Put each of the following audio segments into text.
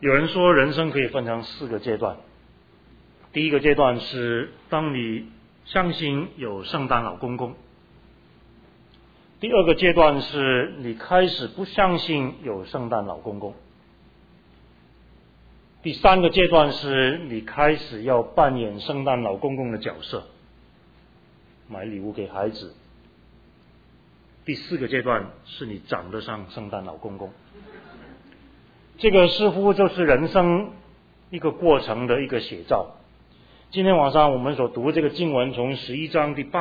有人说人生可以分成4个阶段。第一个阶段是当你相信有圣诞老公公。第二个阶段是你开始不相信有圣诞老公公。第3个阶段是你开始要扮演圣诞老公公的角色，买礼物给孩子。第4个阶段是你长得像圣诞老公公。这个似乎就是人生一个过程的一个写照。今天晚上我们所读这个经文，从11章第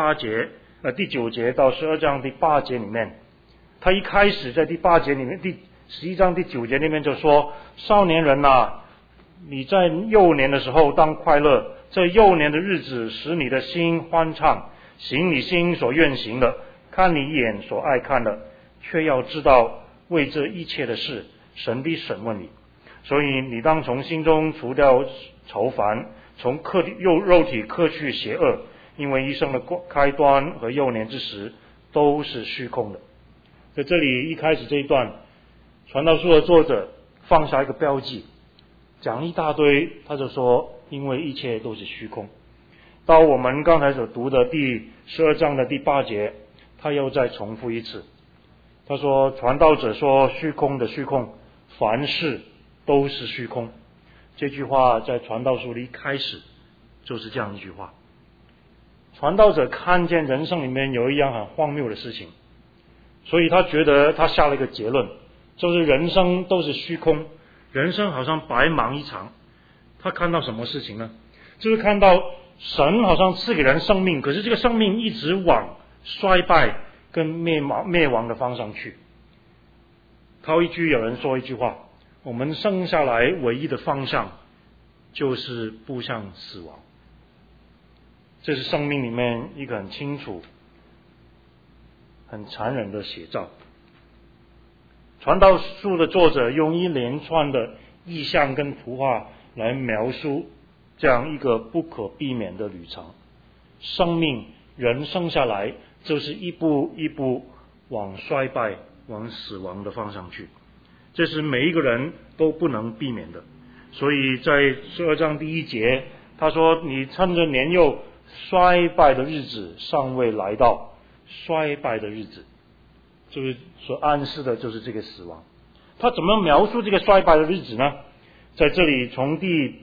9节到12章第8节里面，他一开始在第8节里面，第11章第9节里面就说：少年人啊，你在幼年的时候当快乐，这幼年的日子使你的心欢畅，行你心所愿行的，看你眼所爱看的，却要知道为这一切的事神必审问你。所以你当从心中除掉愁烦，从肉体克去邪恶，因为一生的开端和幼年之时都是虚空的。在这里一开始这一段，传道书的作者放下一个标记，讲一大堆，他就说因为一切都是虚空。到我们刚才所读的第12章的第8节，他又再重复一次，他说传道者说虚空的虚空，凡事都是虚空。这句话在传道书里一开始就是这样一句话。传道者看见人生里面有一样很荒谬的事情，所以他觉得他下了一个结论，就是人生都是虚空，人生好像白忙一场。他看到什么事情呢？就是看到神好像赐给人生命，可是这个生命一直往衰败跟灭亡的方向去。套一句有人说一句话，我们生下来唯一的方向就是步向死亡。这是生命里面一个很清楚很残忍的写照。传道书的作者用一连串的意象跟图画来描述这样一个不可避免的旅程。生命人生下来就是一步一步往衰败往死亡的方向去，这是每一个人都不能避免的。所以在12章第1节他说，你趁着年幼，衰败的日子尚未来到。衰败的日子就是所暗示的就是这个死亡。他怎么描述这个衰败的日子呢？在这里从第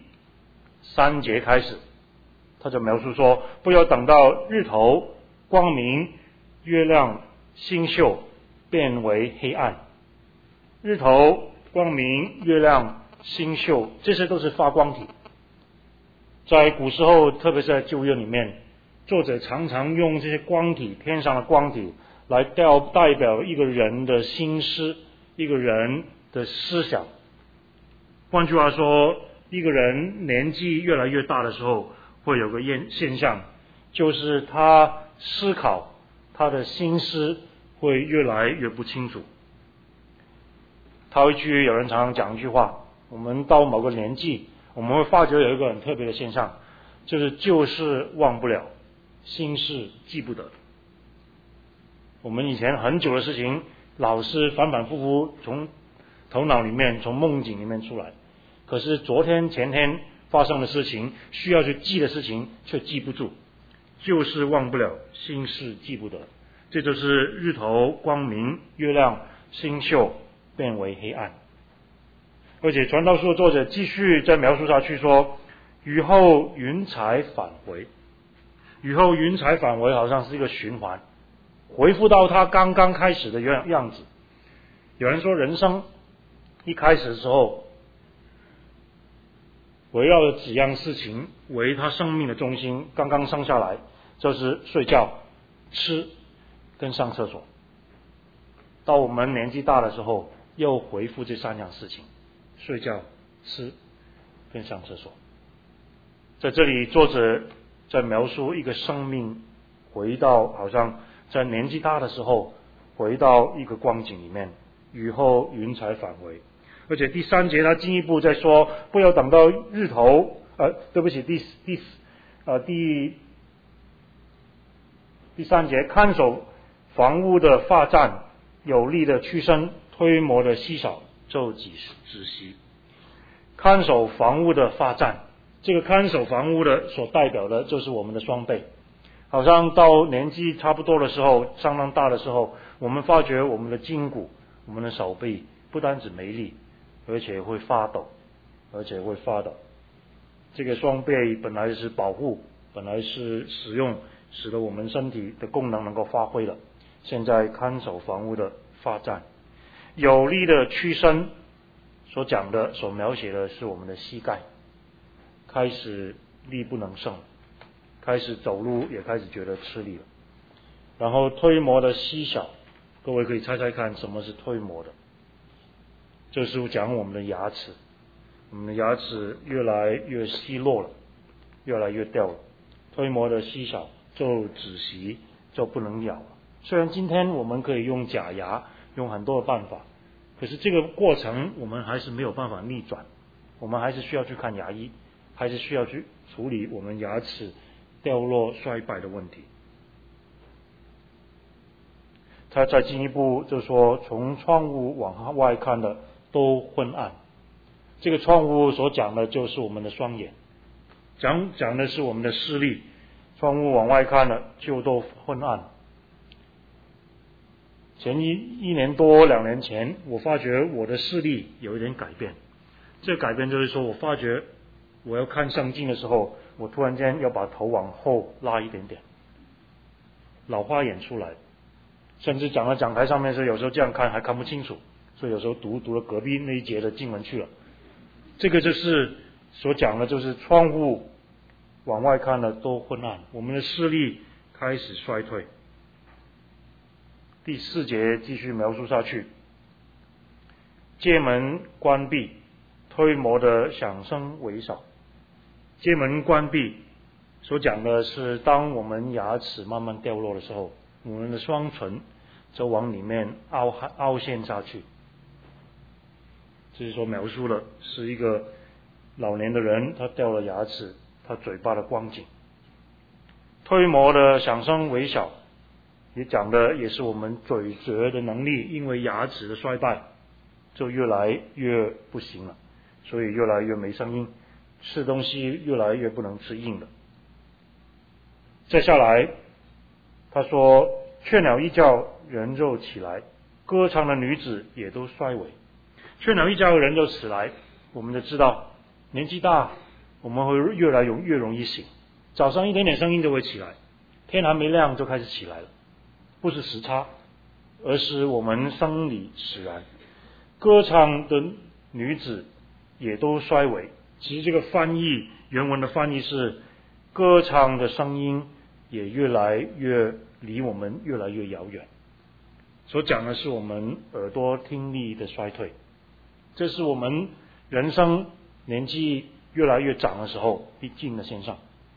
3节开始，他就描述说，不要等到日头光明，月亮星宿变为黑暗。日头光明，月亮星宿，这些都是发光体。在古时候，特别是在旧约里面，作者常常用这些光体，天上的光体来代表一个人的心思，一个人的思想。换句话说，一个人年纪越来越大的时候，会有个现象，就是他思考，他的心思会越来越不清楚。套一句有人常常讲一句话，我们到某个年纪，我们会发觉有一个很特别的现象，就是旧事忘不了，新事记不得。我们以前很久的事情，老是反反复复从头脑里面，从梦境里面出来，可是昨天前天发生的事情，需要去记的事情却记不住。旧事忘不了，新事记不得，这就是日头光明，月亮星宿变为黑暗。而且传道书的作者继续再描述下去说，雨后云彩返回。雨后云彩返回好像是一个循环，回复到他刚刚开始的样子。有人说人生一开始的时候，围绕着几样事情为他生命的中心，刚刚生下来就是睡觉、吃跟上厕所。到我们年纪大的时候，又回复这3样事情，睡觉、吃跟上厕所。在这里作者在描述一个生命回到好像在年纪大的时候回到一个光景里面，雨后云彩返回。而且第3节他进一步在说，不要等到日头第3节，看守房屋的罚站，有力的屈伸，推磨的稀少，就止息。 看守房屋的发展，这个看守房屋的所代表的就是我们的双臂。好像到年纪差不多的时候，相当大的时候，我们发觉我们的筋骨、我们的手臂不单止没力，而且会发抖。这个双臂本来是保护，本来是使用，使得我们身体的功能能够发挥了。现在看守房屋的发展，有力的屈伸所讲的、所描写的是我们的膝盖开始力不能胜，开始走路也开始觉得吃力了。然后推磨的稀小，各位可以猜猜看什么是推磨的？就是讲我们的牙齿，我们的牙齿越来越稀落了，越来越掉了。推磨的稀小，就止息，就不能咬了。虽然今天我们可以用假牙，用很多的办法，可是这个过程我们还是没有办法逆转，我们还是需要去看牙医，还是需要去处理我们牙齿掉落衰败的问题。他再进一步就说，从窗户往外看的都昏暗。这个窗户所讲的就是我们的双眼，讲的是我们的视力。窗户往外看了就都昏暗。前一年多2年前，我发觉我的视力有一点改变。这个改变就是说，我发觉我要看圣经的时候，我突然间要把头往后拉一点点，老花眼出来。甚至讲到讲台上面是有时候这样看还看不清楚，所以有时候读了隔壁那一节的经文去了。这个就是所讲的，就是窗户往外看的都昏暗，我们的视力开始衰退。第4节继续描述下去，街门关闭，推磨的响声为少。街门关闭所讲的是，当我们牙齿慢慢掉落的时候，我们的双唇就往里面凹陷下去。这是说描述了是一个老年的人，他掉了牙齿，他嘴巴的光景。推磨的响声为小，也讲的也是我们咀嚼的能力，因为牙齿的衰败就越来越不行了，所以越来越没声音，吃东西越来越不能吃硬的。接下来他说，雀鸟一叫，人就起来，歌唱的女子也都衰微。雀鸟一叫，人就起来，我们就知道年纪大我们会越来越容易醒，早上一点点声音就会起来，天还没亮就开始起来了，不是时差，而是我们生理使然。歌唱的女子也都衰微。其实这个原文的翻译是，歌唱的声音也越来越离我们越来越遥远。所讲的是我们耳朵听力的衰退，这是我们人生年纪越来越长的时候必经的现象。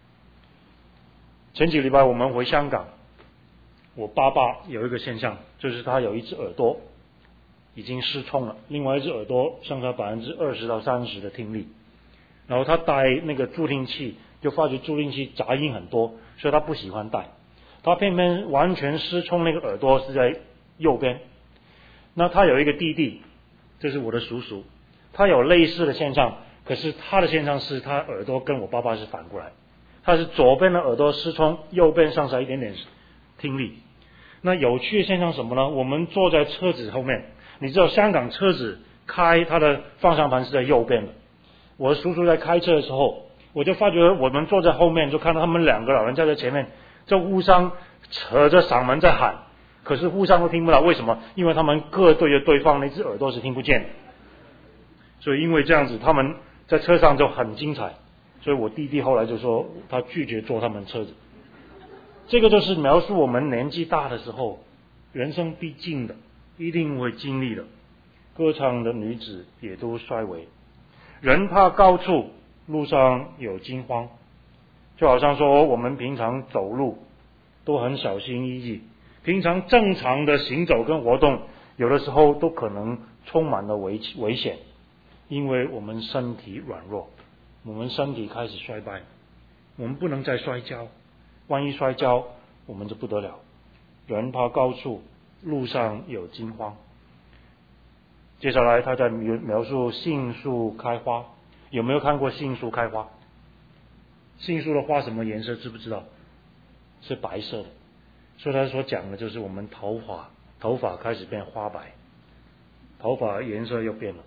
前几个礼拜我们回香港，我爸爸有一个现象，就是他有一只耳朵已经失聪了，另外一只耳朵剩下20%到30%的听力。然后他戴那个助听器，就发觉助听器杂音很多，所以他不喜欢戴。他偏偏完全失聪，那个耳朵是在右边。那他有一个弟弟，这是我的叔叔，他有类似的现象，可是他的现象是他耳朵跟我爸爸是反过来，他是左边的耳朵失聪，右边剩下一点点听力。那有趣的现象什么呢？我们坐在车子后面，你知道香港车子开，它的方向盘是在右边的。我的叔叔在开车的时候，我就发觉我们坐在后面，就看到他们2个老人家在前面，就互相扯着嗓门在喊，可是互相都听不到。为什么？因为他们各对着对方那只耳朵是听不见的。所以因为这样子，他们在车上就很精彩。所以我弟弟后来就说，他拒绝坐他们车子。这个就是描述我们年纪大的时候，人生必经的，一定会经历的。歌唱的女子也都衰微。人怕高处，路上有惊慌。就好像说我们平常走路都很小心翼翼，平常正常的行走跟活动，有的时候都可能充满了危险，因为我们身体软弱，我们身体开始衰败，我们不能再摔跤，万一摔跤我们就不得了。人怕高处，路上有惊慌。接下来他在描述杏树开花， 有没有看过杏树开花？杏树的花什么颜色知不知道？是白色的。所以他所讲的就是我们头发开始变花白，头发颜色又变了。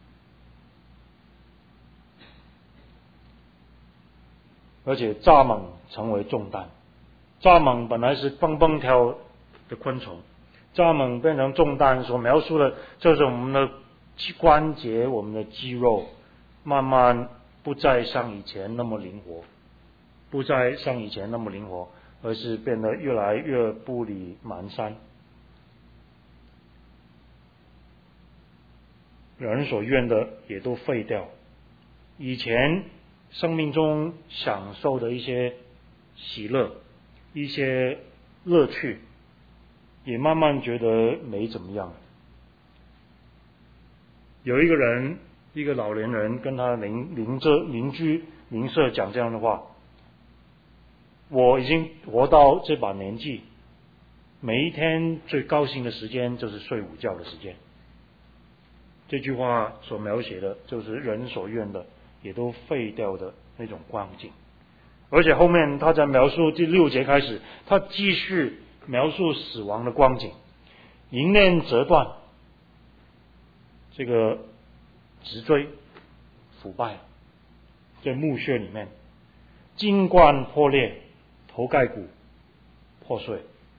而且蚱蜢成为重担，蚱蜢本来是蹦蹦跳的昆虫，蚱蜢变成重担，所描述的就是我们的关节、我们的肌肉慢慢不再像以前那么灵活，而是变得越来越步履蹒跚。人所愿的也都废掉，以前生命中享受的一些喜乐、一些乐趣，也慢慢觉得没怎么样。有一个老年人跟他邻居邻舍讲这样的话：我已经活到这把年纪，每一天最高兴的时间就是睡午觉的时间。这句话所描写的就是人所愿的也都废掉的那种光景。而且后面他在描述第6节开始，他继续描述死亡的光景。银链折断，这个脊椎腐败，在墓穴里面，筋冠破裂，头盖骨破碎，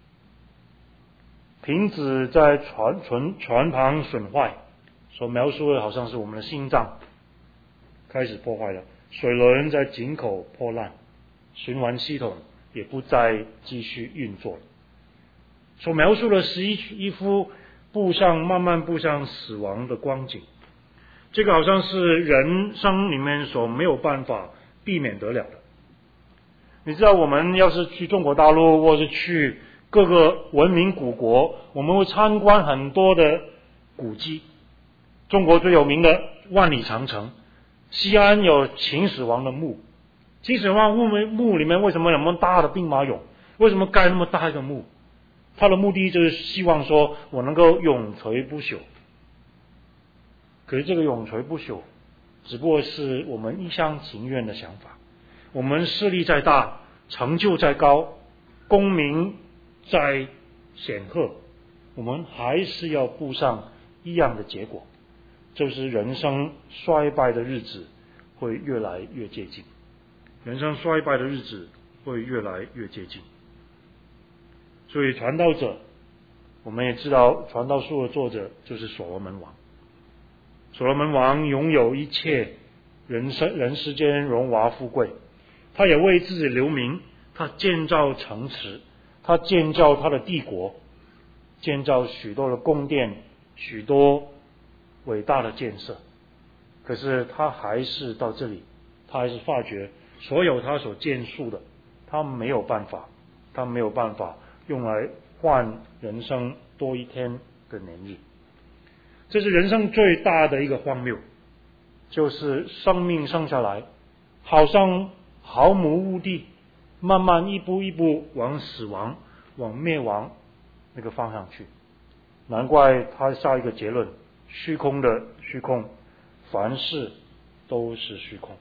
瓶子在船旁损坏，所描述的好像是我们的心脏开始破坏了，水轮在井口破烂，循环系统也不再继续运作了。所描述的是一幅慢慢步向死亡的光景。这个好像是人生里面所没有办法避免得了的。你知道，我们要是去中国大陆，或是去各个文明古国，我们会参观很多的古迹。中国最有名的万里长城，西安有秦始皇的墓。秦始皇墓里面为什么有那么大的兵马俑？为什么盖那么大一个墓？他的目的就是希望说我能够永垂不朽。可是这个永垂不朽只不过是我们一厢情愿的想法。我们势力再大，成就再高，功名再显赫，我们还是要步上一样的结果，就是人生衰败的日子会越来越接近。人生衰败的日子会越来越接近。所以传道者，我们也知道传道书的作者就是所罗门王。所罗门王拥有一切人世间荣华富贵，他也为自己留名，他建造城池，他建造他的帝国，建造许多的宫殿，许多伟大的建设。可是他还是到这里，他还是发觉所有他所建树的，他没有办法用来换人生多一天的年日。这是人生最大的一个荒谬，就是生命生下来好像毫无目的，慢慢一步一步往死亡、往灭亡那个方向去。难怪他下一个结论：虚空的虚空，凡事都是虚空。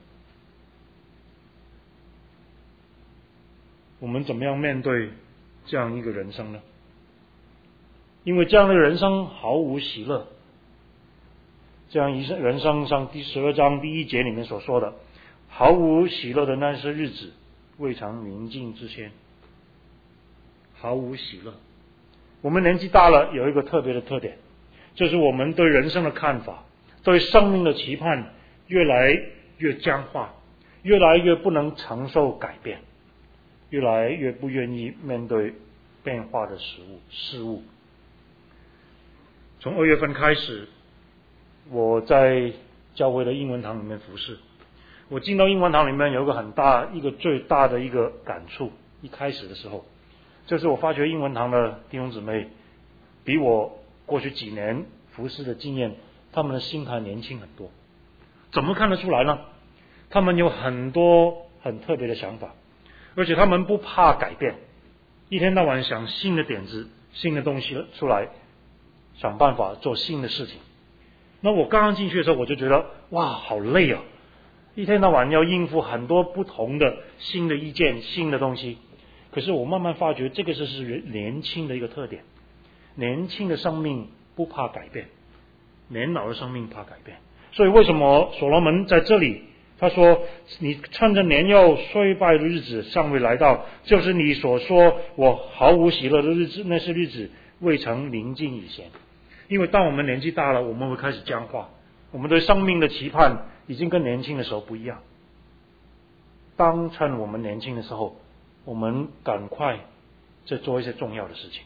我们怎么样面对这样一个人生呢？因为这样的人生毫无喜乐。这样一人生上第12章第1节里面所说的，毫无喜乐的那些日子，未尝宁静之先。毫无喜乐。我们年纪大了，有一个特别的特点，就是我们对人生的看法，对生命的期盼越来越僵化，越来越不能承受改变，越来越不愿意面对变化的事物。从2月份开始，我在教会的英文堂里面服侍。我进到英文堂里面有一个最大的一个感触，一开始的时候，就是我发觉英文堂的弟兄姊妹比我过去几年服侍的经验，他们的心态年轻很多。怎么看得出来呢？他们有很多很特别的想法，而且他们不怕改变，一天到晚想新的点子、新的东西出来，想办法做新的事情。那我刚刚进去的时候，我就觉得哇，好累啊！ 一天到晚要应付很多不同的新的意见、新的东西。可是我慢慢发觉，这个是年轻的一个特点。年轻的生命不怕改变，年老的生命怕改变。所以为什么所罗门在这里他说，你趁着年幼衰败的日子尚未来到，就是你所说我毫无喜乐的日子，那些日子未曾临近以前。因为当我们年纪大了，我们会开始僵化，我们对生命的期盼已经跟年轻的时候不一样。当趁我们年轻的时候，我们赶快再做一些重要的事情。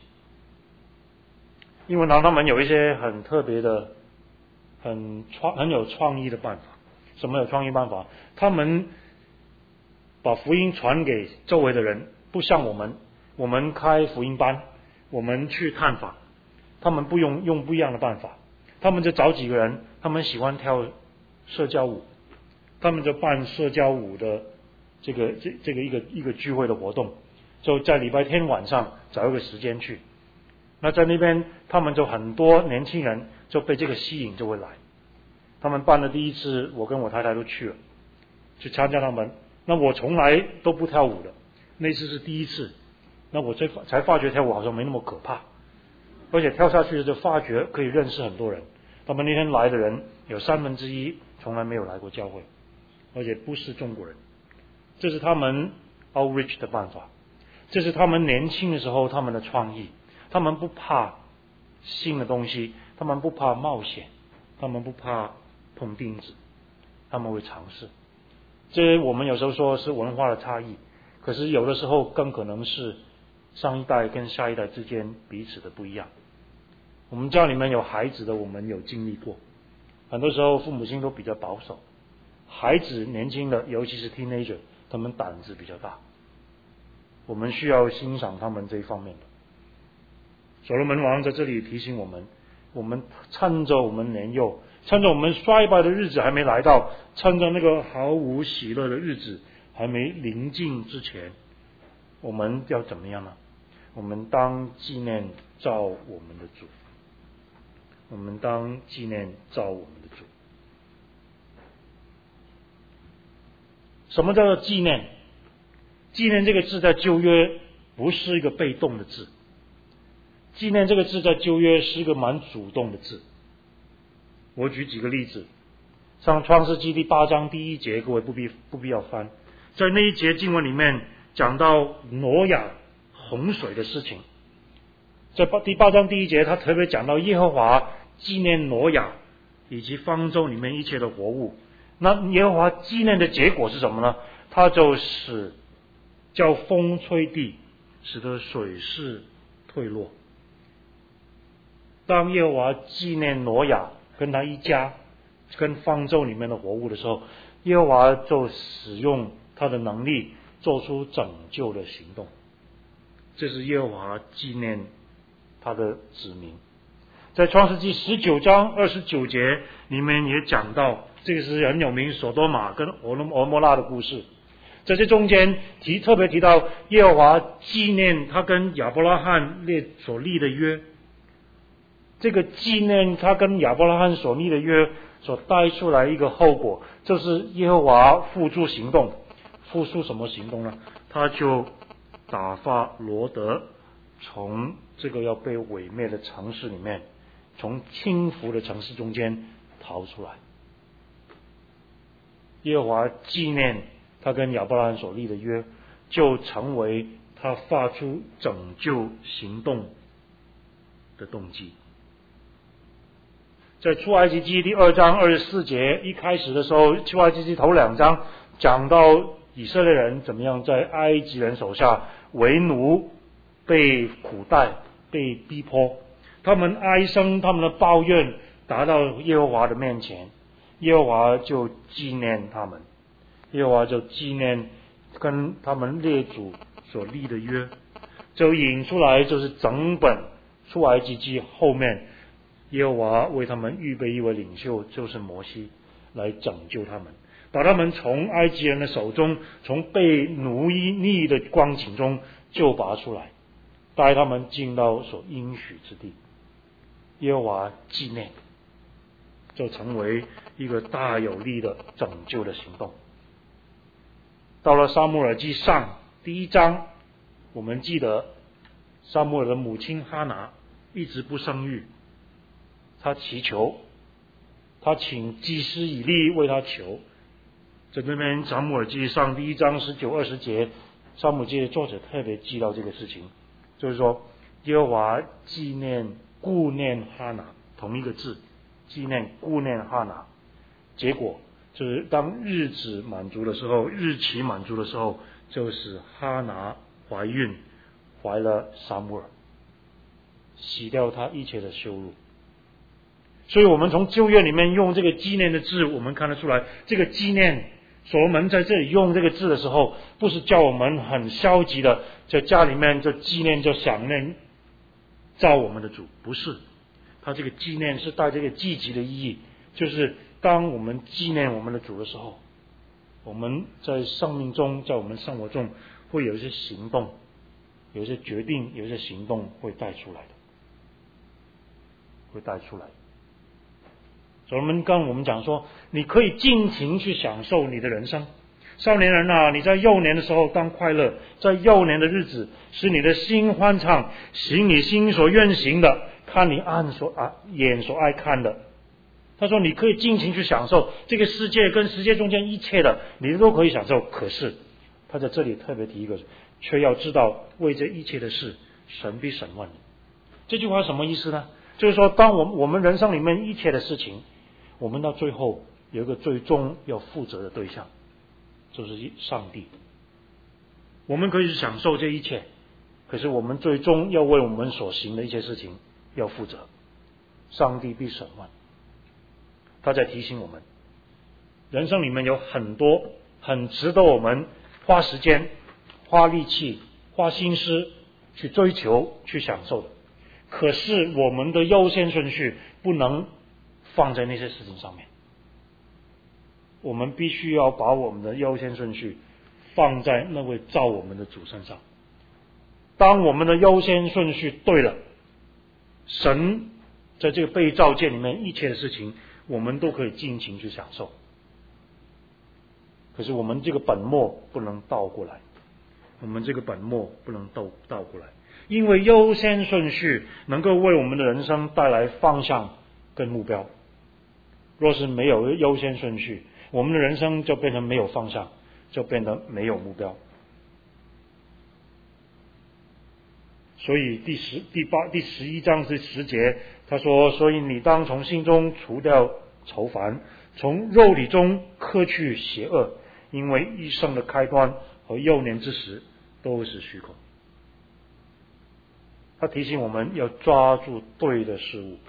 因为他们有一些很特别的、很有创意的办法。什么有创意办法？他们把福音传给周围的人，不像我们开福音班，我们去探访，他们不用不一样的办法。他们就找几个人，他们喜欢跳社交舞，他们就办社交舞的这个一个聚会的活动，就在礼拜天晚上找一个时间去。那在那边，他们就很多年轻人就被这个吸引，就会来。他们办的第一次，我跟我太太都去了，去参加他们。那我从来都不跳舞的，那次是第一次。那我才发觉跳舞好像没那么可怕，而且跳下去就发觉可以认识很多人。他们那天来的人有1/3从来没有来过教会，而且不是中国人。这是他们 outreach 的办法，这是他们年轻的时候他们的创意。他们不怕新的东西，他们不怕冒险，他们不怕碰钉子，他们会尝试。这我们有时候说是文化的差异，可是有的时候更可能是上一代跟下一代之间彼此的不一样。我们家里面有孩子的，我们有经历过，很多时候父母亲都比较保守，孩子年轻的，尤其是 teenager， 他们胆子比较大，我们需要欣赏他们这一方面的。所罗门王在这里提醒我们，我们趁着我们年幼，趁着我们衰败的日子还没来到，趁着那个毫无喜乐的日子还没临近之前，我们要怎么样呢？我们当纪念造我们的主，我们当纪念造我们的主。什么叫做纪念？纪念这个字在旧约不是一个被动的字，纪念这个字在旧约是一个蛮主动的字。我举几个例子，像创世纪第8章第1节，各位不必要翻，在那一节经文里面讲到挪亚洪水的事情。在第8章第1节，他特别讲到耶和华纪念挪亚以及方舟里面一切的活物。那耶和华纪念的结果是什么呢？他就使叫风吹地，使得水势退落。当耶和华纪念挪亚跟他一家跟方舟里面的活物的时候，耶和华就使用他的能力做出拯救的行动。这是耶和华纪念他的子民。在创世纪19章29节里面也讲到，这个是很有名所多玛跟俄摩拉的故事。在这中间特别提到耶和华纪念他跟亚伯拉罕所立的约。这个纪念他跟亚伯拉罕所立的约所带出来一个后果，就是耶和华付诸行动。付出什么行动呢？他就打发罗得从这个要被毁灭的城市里面，从倾覆的城市中间逃出来。耶和华纪念他跟亚伯拉罕所立的约，就成为他发出拯救行动的动机。在出埃及记第2章24节一开始的时候，出埃及记头2章讲到以色列人怎么样在埃及人手下为奴，被苦待，被逼迫，他们哀声，他们的抱怨达到耶和华的面前，耶和华就纪念他们，耶和华就纪念跟他们列祖所立的约，就引出来就是整本出埃及记后面耶和华为他们预备一位领袖，就是摩西，来拯救他们，把他们从埃及人的手中，从被奴役的光景中救拔出来，带他们进到所应许之地。耶和华纪念， 就成为一个大有力的拯救的行动。到了撒母耳记上第1章，我们记得撒母耳的母亲哈拿一直不生育，他祈求，他请祭司以利为他求。在这边撒母耳记上第1章19、20节，撒母耳记的作者特别记到这个事情，就是说耶和华顾念哈拿，同一个字，纪念顾念哈拿。结果就是当日期满足的时候，就使哈拿怀孕，怀了撒母耳，洗掉他一切的羞辱。所以我们从旧约里面用这个纪念的字，我们看得出来，这个纪念，所罗门在这里用这个字的时候，不是叫我们很消极的在家里面就纪念就想念造我们的主，不是，他这个纪念是带这个积极的意义，就是当我们纪念我们的主的时候，我们在生命中，在我们生活中会有一些行动，有一些决定，有一些行动会带出来的，所以跟我们讲说，你可以尽情去享受你的人生。少年人啊，你在幼年的时候当快乐，在幼年的日子使你的心欢畅，行你心所愿行的，看你眼所爱看的。他说你可以尽情去享受这个世界跟世界中间一切的，你都可以享受。可是他在这里特别提一个，却要知道为这一切的事，神必审问你。这句话什么意思呢？就是说当我们人生里面一切的事情，我们到最后有一个最终要负责的对象，就是上帝。我们可以享受这一切，可是我们最终要为我们所行的一些事情要负责，上帝必审问。他在提醒我们，人生里面有很多很值得我们花时间、花力气、花心思去追求、去享受的，可是我们的优先顺序不能放在那些事情上面，我们必须要把我们的优先顺序放在那位造我们的主身上。当我们的优先顺序对了，神在这个被造界里面一切的事情，我们都可以尽情去享受。可是我们这个本末不能倒过来，因为优先顺序能够为我们的人生带来方向跟目标。若是没有优先顺序，我们的人生就变成没有方向，就变得没有目标。所以第11章第10节他说，所以你当从心中除掉愁烦，从肉体中克去邪恶，因为一生的开端和幼年之时都是虚空。他提醒我们要抓住对的事物，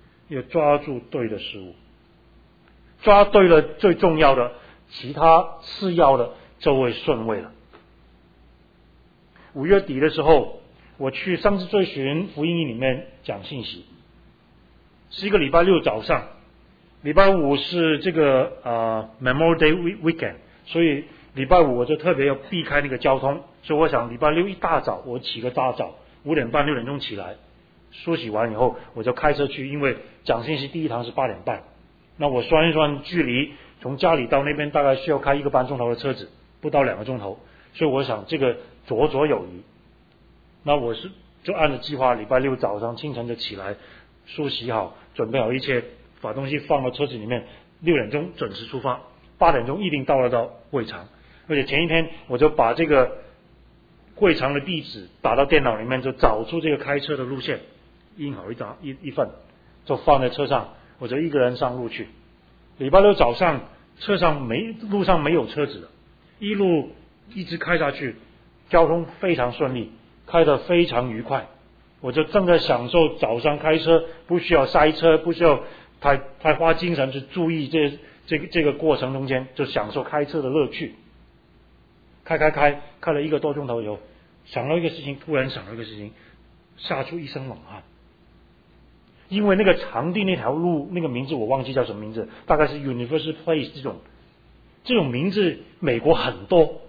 抓对了最重要的，其他次要的就会顺位了。5月底的时候，我去上次追寻福音营里面讲信息，是一个礼拜六早上，礼拜五是这个Memorial Day Weekend， 所以礼拜五我就特别要避开那个交通，所以我想礼拜六一大早我起个大早，5点半6点钟起来，梳洗完以后我就开车去，因为讲信息第一堂是8点半，那我算一算距离，从家里到那边大概需要开1个半钟头的车子，不到2个钟头，所以我想这个绰绰有余。那我就按照计划，礼拜六早上清晨就起来，梳洗好，准备好一切，把东西放到车子里面，6点钟准时出发，8点钟一定到会场。而且前一天我就把这个会场的地址打到电脑里面，就找出这个开车的路线，印好一份，就放在车上，我就一个人上路去。礼拜六早上路上没有车子了，一路一直开下去，交通非常顺利，开得非常愉快。我就正在享受早上开车不需要塞车，不需要太花精神去注意这个过程中间，就享受开车的乐趣。开了1个多钟头以后，突然想到一个事情，吓出一身冷汗。因为那个场地那条路那个名字我忘记叫什么名字，大概是 University Place 这种名字美国很多。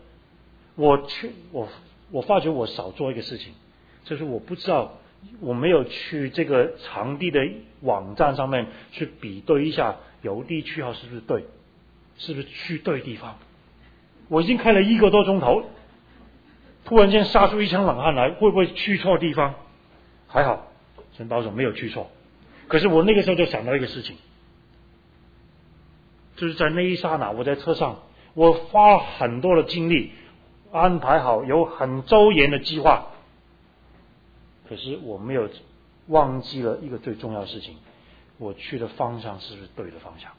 我发觉我少做一个事情，就是我不知道，我没有去这个场地的网站上面去比对一下邮递区号是不是对，是不是去对地方？我已经开了1个多钟头，突然间杀出一身冷汗来，会不会去错地方？还好，神保守没有去错。可是我那个时候就想到一个事情，就是在那一刹那，我在车上，我花了很多的精力安排好，有很周延的计划，可是我没有忘记了一个最重要的事情，我去的方向是不是对的方向？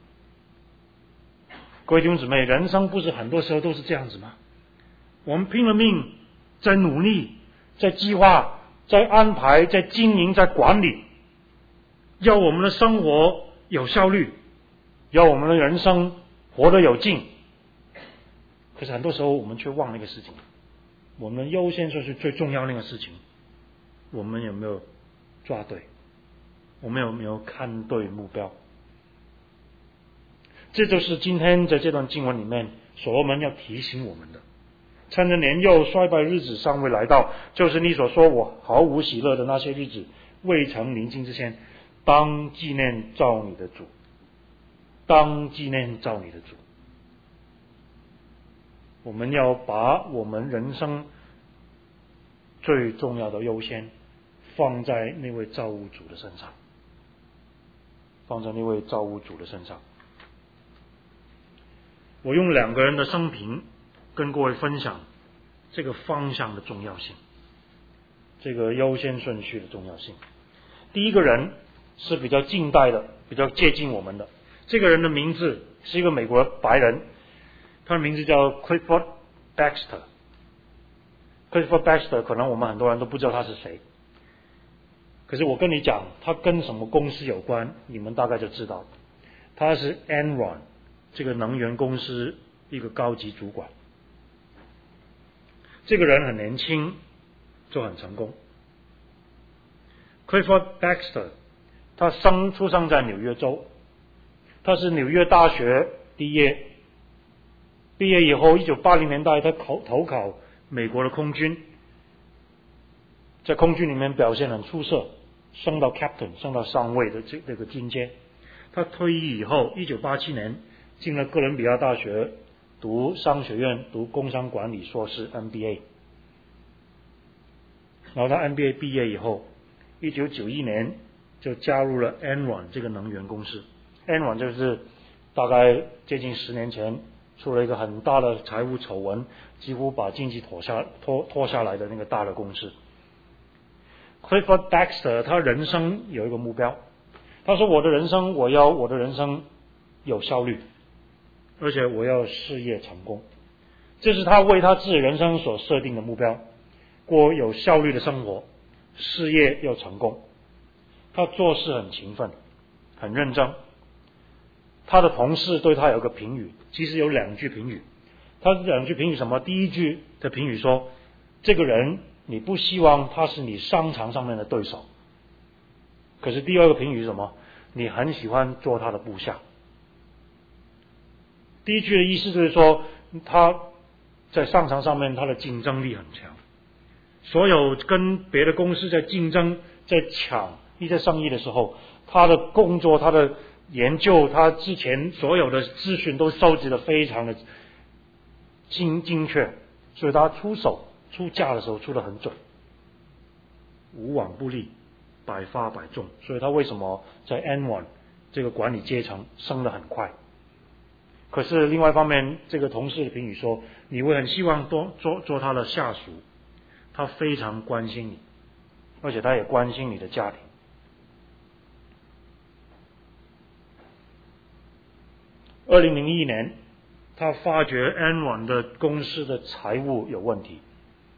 各位弟兄姊妹，人生不是很多时候都是这样子吗？我们拼了命在努力，在计划，在安排，在经营，在管理，要我们的生活有效率，要我们的人生活得有劲。可是很多时候我们却忘了一个事情，我们优先顺序最重要那个事情，我们有没有抓对？我们有没有看对目标？这就是今天在这段经文里面所罗门要提醒我们的。趁着年幼衰败日子尚未来到，就是你所说我毫无喜乐的那些日子未曾临近之前，当纪念造你的主，当纪念造你的主。我们要把我们人生最重要的优先放在那位造物主的身上，放在那位造物主的身上。我用2个人的生平跟各位分享这个方向的重要性，这个优先顺序的重要性。第一个人是比较近代的，比较接近我们的。这个人的名字是一个美国白人，他的名字叫 Clifford Baxter。Clifford Baxter 可能我们很多人都不知道他是谁，可是我跟你讲他跟什么公司有关，你们大概就知道。他是 Enron 这个能源公司一个高级主管。这个人很年轻就很成功。Clifford Baxter 他出生在纽约州，他是纽约大学毕业以后1980年代他投考美国的空军，在空军里面表现很出色，升到 Captain 升到上尉的这个军阶。他退役以后1987年进了哥伦比亚大学读商学院，读工商管理硕士 MBA。 然后他 MBA 毕业以后1991年就加入了 Enron 这个能源公司。 Enron 就是大概接近10年前出了一个很大的财务丑闻，几乎把经济拖下来的那个大的公司。 Clifford Baxter 他人生有一个目标，他说我的人生有效率，而且我要事业成功。这是他为他自己人生所设定的目标，过有效率的生活，事业要成功。他做事很勤奋，很认真。他的同事对他有个评语，其实有2句评语。他2句评语什么？第一句的评语说，这个人你不希望他是你商场上面的对手。可是第2个评语是什么？你很喜欢做他的部下。第一句的意思就是说，他在商场上面他的竞争力很强，所有跟别的公司在竞争在抢一些生意的时候，他的工作他的研究，他之前所有的资讯都收集得非常的精确，所以他出价的时候出得很准，无往不利，百发百中。所以他为什么在 N1 这个管理阶层升得很快？可是另外一方面，这个同事的评语说，你会很希望做他的下属，他非常关心你，而且他也关心你的家庭。2001年，他发觉 Enron 的公司的财务有问题，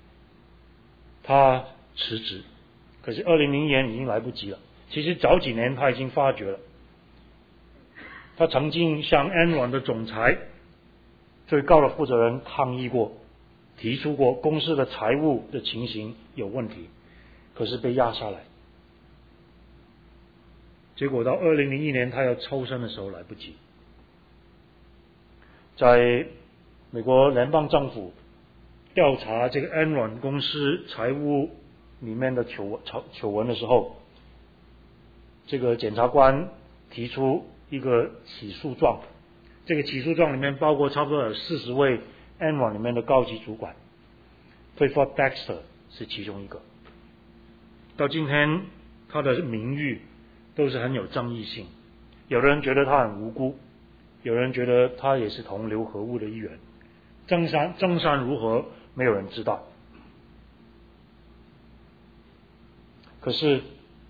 他辞职。可是2001年已经来不及了，其实早几年他已经发觉了。他曾经向 Enron 的总裁最高的负责人抗议过，提出过公司的财务的情形有问题，可是被压下来。结果到2001年他要抽身的时候来不及。在美国联邦政府调查这个 Enron 公司财务里面的糗闻的时候，这个检察官提出一个起诉状，这个起诉状里面包括差不多有40位 Enron 里面的高级主管， Clifford Baxter 是其中一个。到今天他的名誉都是很有争议性，有的人觉得他很无辜，有人觉得他也是同流合污的一员，真相如何没有人知道。可是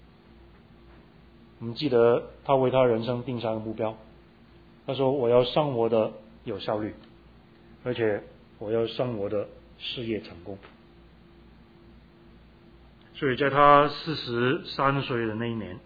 我们记得他为他人生定下一个目标，他说我要生活的有效率，而且我要生活的事业成功。所以在他43岁的那一年，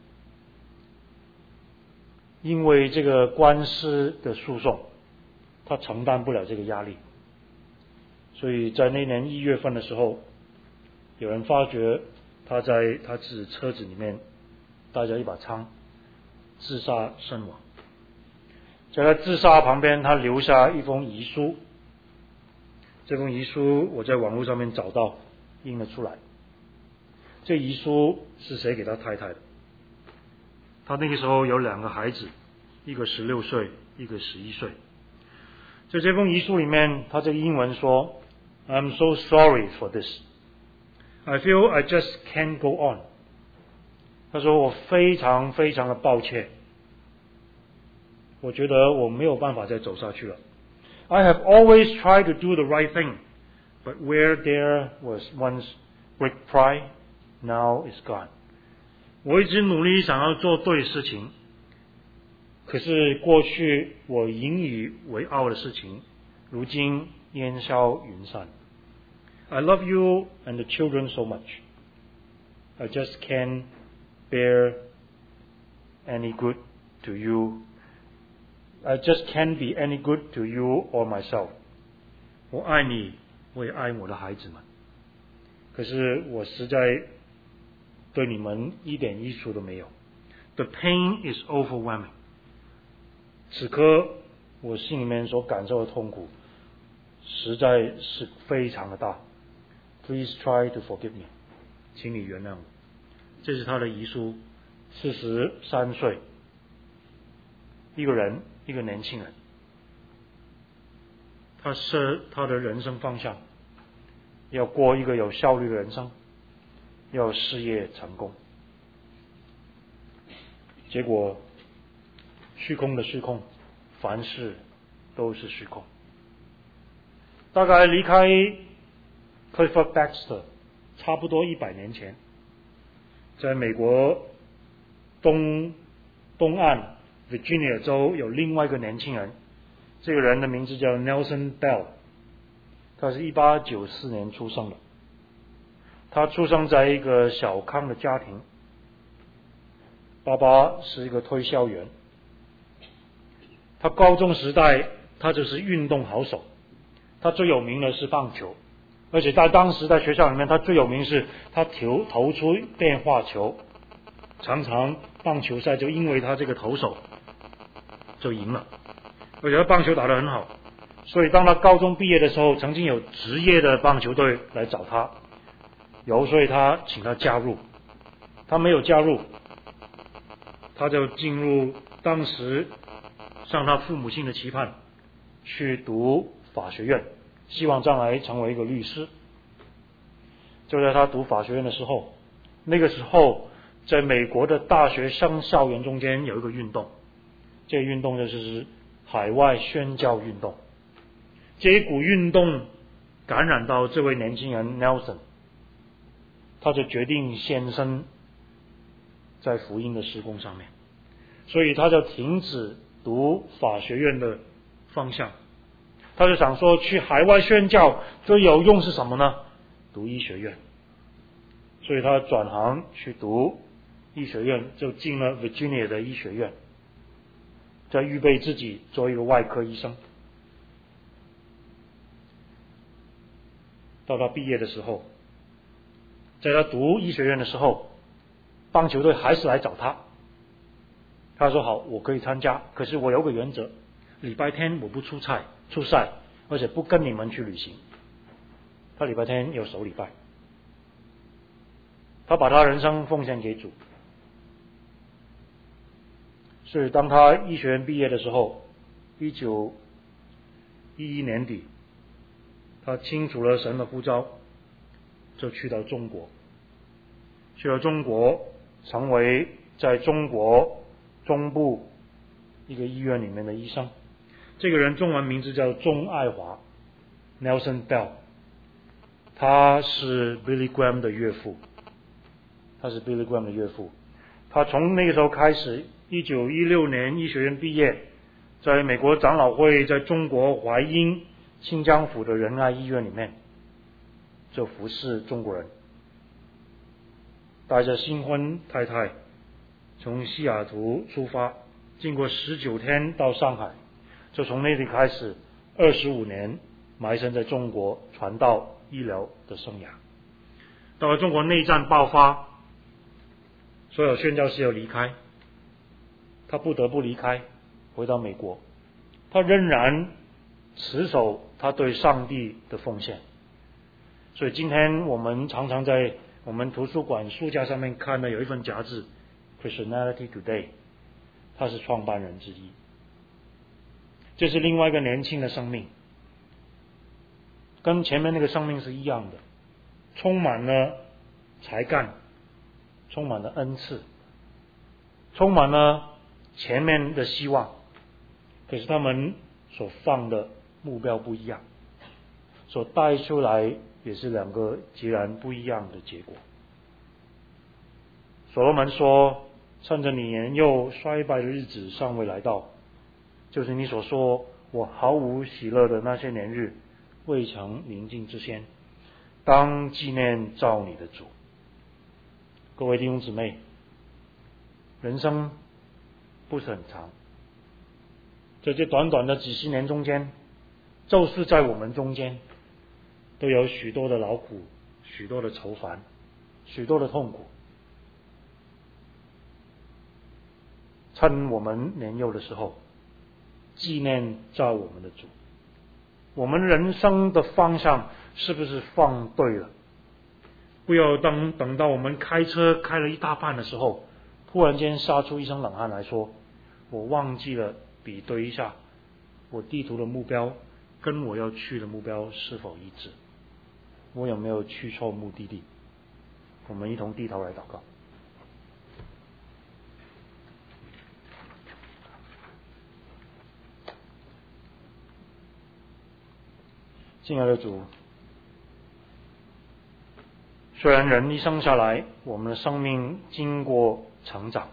因为这个官司的诉讼，他承担不了这个压力，所以在那年1月份的时候，有人发觉他在他自己车子里面带着一把枪，自杀身亡。在他自杀旁边，他留下一封遗书，这封遗书我在网络上面找到，印了出来。这遗书是写给他太太的，他那个时候有2个孩子，一个16岁，一个11岁。在这封遗书里面，他这个英文说 I'm so sorry for this. I feel I just can't go on. 他说我非常非常的抱歉，我觉得我没有办法再走下去了。I have always tried to do the right thing, but where there was once great pride, now is gone. 我一直努力想要做对的事情，可是过去我引以为傲的事情，如今烟消云散。I love you and the children so much. I just can't bear any good to you. I just can't be any good to you or myself. 我爱你，我也爱我的孩子们，可是我实在对你们一点益处都没有。The pain is overwhelming. 此刻我心里面所感受的痛苦实在是非常的大。Please try to forgive me. 请你原谅我。这是他的遗书，43岁，一个人，一个年轻人，他设他的人生方向，要过一个有效率的人生，要事业成功。结果虚空的虚空，凡事都是虚空。大概离开 Clifford Baxter 差不多100年前，在美国东岸 Virginia 州有另外一个年轻人，这个人的名字叫 Nelson Bell， 他是1894年出生的。他出生在一个小康的家庭，爸爸是一个推销员。他高中时代他就是运动好手，他最有名的是棒球，而且在当时在学校里面他最有名是他投出变化球，常常棒球赛就因为他这个投手就赢了，而且他棒球打得很好，所以当他高中毕业的时候，曾经有职业的棒球队来找他，所以他请他加入，他没有加入，他就进入当时向他父母亲的期盼，去读法学院，希望将来成为一个律师。就在他读法学院的时候，那个时候在美国的大学生校园中间有一个运动，这个运动就是海外宣教运动。这一股运动感染到这位年轻人 Nelson， 他就决定献身在福音的事工上面，所以他就停止读法学院的方向，他就想说去海外宣教最有用是什么呢？读医学院，所以他转行去读医学院，就进了 Virginia 的医学院，在预备自己做一个外科医生。到他毕业的时候，在他读医学院的时候，棒球队还是来找他，他说好，我可以参加，可是我有个原则，礼拜天我不出赛，而且不跟你们去旅行。他礼拜天有守礼拜，他把他人生奉献给主。 所以当他医学院毕业的时候，1911年底，他清楚了神的呼召，就去到中国，成为在中国中部一个医院里面的医生。这个人中文名字叫钟爱华 Nelson Bell， 他是 Billy Graham 的岳父。他从那个时候开始，1916年医学院毕业，在美国长老会在中国淮阴清江府的仁爱医院里面就服侍中国人，带着新婚太太从西雅图出发，经过19天到上海，就从那里开始25年埋身在中国传道医疗的生涯。到了中国内战爆发，所有宣教士要离开，他不得不离开，回到美国。他仍然持守他对上帝的奉献。所以今天我们常常在我们图书馆书架上面看到有一份杂志 Christianity Today， 他是创办人之一。这是另外一个年轻的生命，跟前面那个生命是一样的，充满了才干，充满了恩赐，充满了前面的希望，可是他们所放的目标不一样，所带出来也是两个截然不一样的结果。所罗门说，趁着你年幼衰败的日子尚未来到，就是你所说我毫无喜乐的那些年日未曾临近之先，当纪念造你的主。各位弟兄姊妹，人生不是很长，在这短短的几十年中间，就是在我们中间都有许多的劳苦，许多的愁烦，许多的痛苦。趁我们年幼的时候，纪念造我们的主。我们人生的方向是不是放对了？不要等到我们开车开了一大半的时候，突然间杀出一身冷汗来说，我忘记了比对一下我地图的目标跟我要去的目标是否一致，我有没有去错目的地。我们一同低头来祷告。亲爱的主，虽然人一生下来，我们的生命经过成长，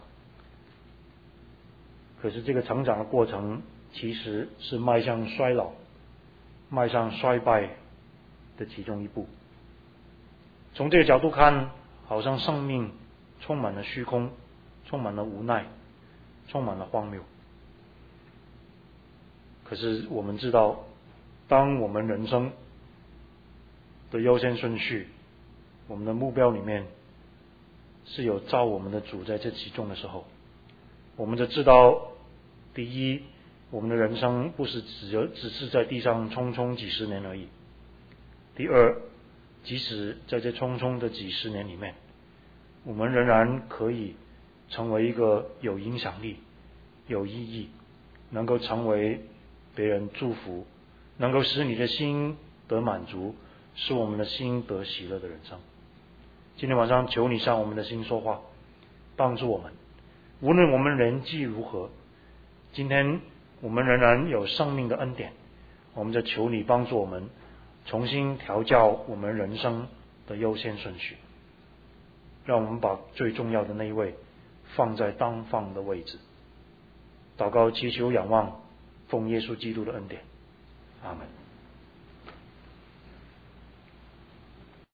可是这个成长的过程其实是迈向衰老、迈向衰败的其中一步。从这个角度看，好像生命充满了虚空，充满了无奈，充满了荒谬。可是我们知道，当我们人生的优先顺序，我们的目标里面是有造我们的主在这其中的时候，我们就知道，第一，我们的人生不是只是在地上匆匆几十年而已。第二，即使在这匆匆的几十年里面，我们仍然可以成为一个有影响力、有意义，能够成为别人祝福，能够使你的心得满足，使我们的心得喜乐的人生。今天晚上求你向我们的心说话，帮助我们，无论我们人际如何，今天我们仍然有生命的恩典，我们就求你帮助我们重新调教我们人生的优先顺序，让我们把最重要的那一位放在当放的位置。祷告祈求仰望，奉耶稣基督的恩典，阿们。